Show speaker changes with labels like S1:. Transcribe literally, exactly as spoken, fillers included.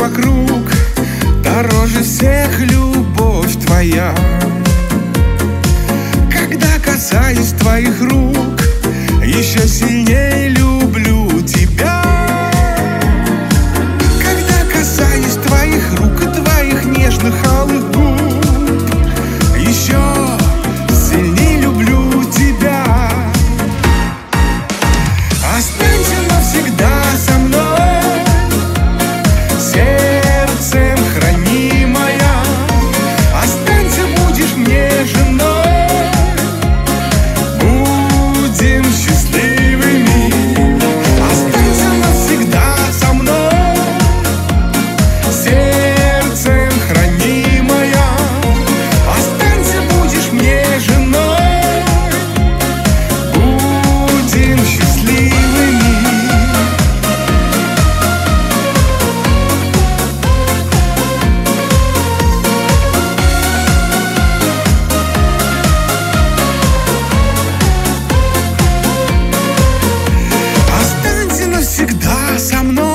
S1: вокруг, дороже всех любовь твоя. Когда касаюсь твоих рук, еще сильнее люблю тебя. Когда касаюсь твоих рук и твоих нежных алых губ, еще сильнее люблю тебя. Останься навсегда со мной, сердцем хранимая. Останься, будешь мне женой, будем счастливыми. Останься навсегда со мной, сердцем хранимая. Останься, будешь мне женой, будем счастливыми. Останься навсегда со мной,